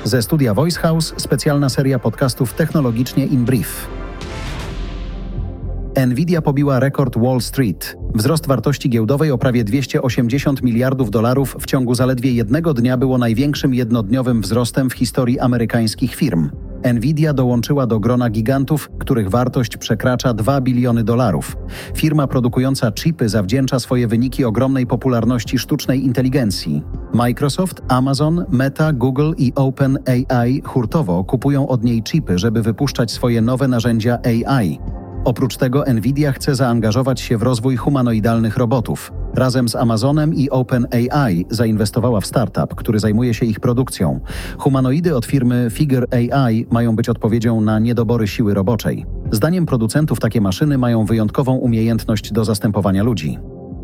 Ze studia Voice House specjalna seria podcastów Technologicznie in Brief. Nvidia pobiła rekord Wall Street. Wzrost wartości giełdowej o prawie 280 miliardów dolarów w ciągu zaledwie jednego dnia było największym jednodniowym wzrostem w historii amerykańskich firm. Nvidia dołączyła do grona gigantów, których wartość przekracza 2 biliony dolarów. Firma produkująca chipy zawdzięcza swoje wyniki ogromnej popularności sztucznej inteligencji. Microsoft, Amazon, Meta, Google i OpenAI hurtowo kupują od niej chipy, żeby wypuszczać swoje nowe narzędzia AI. Oprócz tego Nvidia chce zaangażować się w rozwój humanoidalnych robotów. Razem z Amazonem i OpenAI zainwestowała w startup, który zajmuje się ich produkcją. Humanoidy od firmy Figure AI mają być odpowiedzią na niedobory siły roboczej. Zdaniem producentów takie maszyny mają wyjątkową umiejętność do zastępowania ludzi.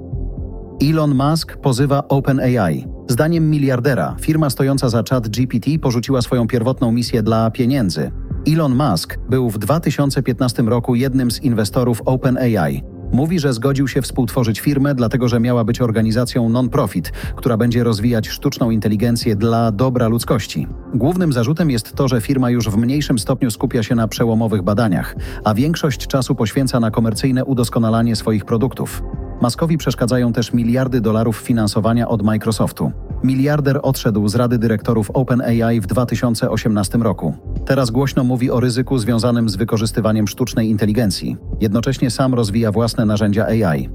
Elon Musk pozywa OpenAI. Zdaniem miliardera, firma stojąca za ChatGPT porzuciła swoją pierwotną misję dla pieniędzy. Elon Musk był w 2015 roku jednym z inwestorów OpenAI. Mówi, że zgodził się współtworzyć firmę, dlatego że miała być organizacją non-profit, która będzie rozwijać sztuczną inteligencję dla dobra ludzkości. Głównym zarzutem jest to, że firma już w mniejszym stopniu skupia się na przełomowych badaniach, a większość czasu poświęca na komercyjne udoskonalanie swoich produktów. Muskowi przeszkadzają też miliardy dolarów finansowania od Microsoftu. Miliarder odszedł z Rady Dyrektorów OpenAI w 2018 roku. Teraz głośno mówi o ryzyku związanym z wykorzystywaniem sztucznej inteligencji. Jednocześnie sam rozwija własne narzędzia AI.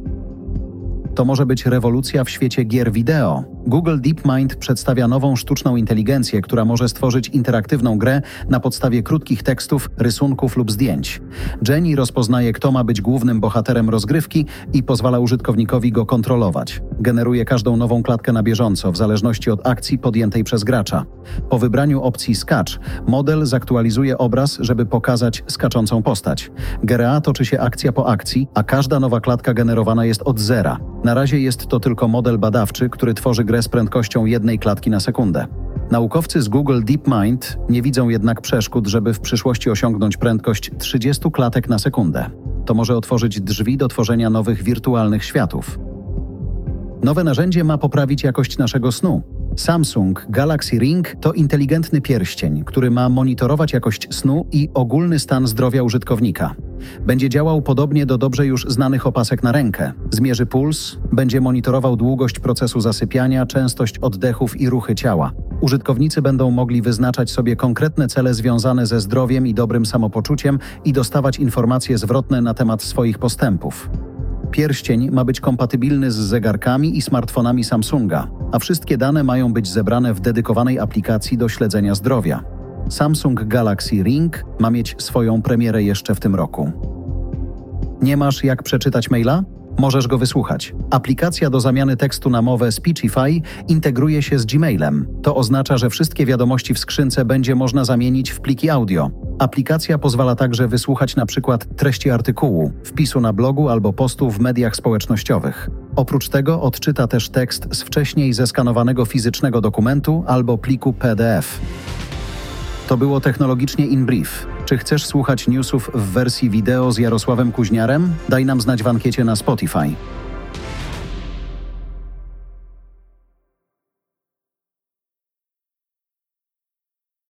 To może być rewolucja w świecie gier wideo. Google DeepMind przedstawia nową sztuczną inteligencję, która może stworzyć interaktywną grę na podstawie krótkich tekstów, rysunków lub zdjęć. Jenny rozpoznaje, kto ma być głównym bohaterem rozgrywki i pozwala użytkownikowi go kontrolować. Generuje każdą nową klatkę na bieżąco, w zależności od akcji podjętej przez gracza. Po wybraniu opcji skacz, model zaktualizuje obraz, żeby pokazać skaczącą postać. GRA toczy się akcja po akcji, a każda nowa klatka generowana jest od zera. Na razie jest to tylko model badawczy, który tworzy grę z prędkością 1 klatki na sekundę. Naukowcy z Google DeepMind nie widzą jednak przeszkód, żeby w przyszłości osiągnąć prędkość 30 klatek na sekundę. To może otworzyć drzwi do tworzenia nowych wirtualnych światów. Nowe narzędzie ma poprawić jakość naszego snu. Samsung Galaxy Ring to inteligentny pierścień, który ma monitorować jakość snu i ogólny stan zdrowia użytkownika. Będzie działał podobnie do dobrze już znanych opasek na rękę. Zmierzy puls, będzie monitorował długość procesu zasypiania, częstość oddechów i ruchy ciała. Użytkownicy będą mogli wyznaczać sobie konkretne cele związane ze zdrowiem i dobrym samopoczuciem i dostawać informacje zwrotne na temat swoich postępów. Pierścień ma być kompatybilny z zegarkami i smartfonami Samsunga, a wszystkie dane mają być zebrane w dedykowanej aplikacji do śledzenia zdrowia. Samsung Galaxy Ring ma mieć swoją premierę jeszcze w tym roku. Nie masz jak przeczytać maila? Możesz go wysłuchać. Aplikacja do zamiany tekstu na mowę Speechify integruje się z Gmailem. To oznacza, że wszystkie wiadomości w skrzynce będzie można zamienić w pliki audio. Aplikacja pozwala także wysłuchać na przykład treści artykułu, wpisu na blogu albo postu w mediach społecznościowych. Oprócz tego odczyta też tekst z wcześniej zeskanowanego fizycznego dokumentu albo pliku PDF. To było Technologicznie in Brief. Czy chcesz słuchać newsów w wersji wideo z Jarosławem Kuźniarem? Daj nam znać w ankiecie na Spotify.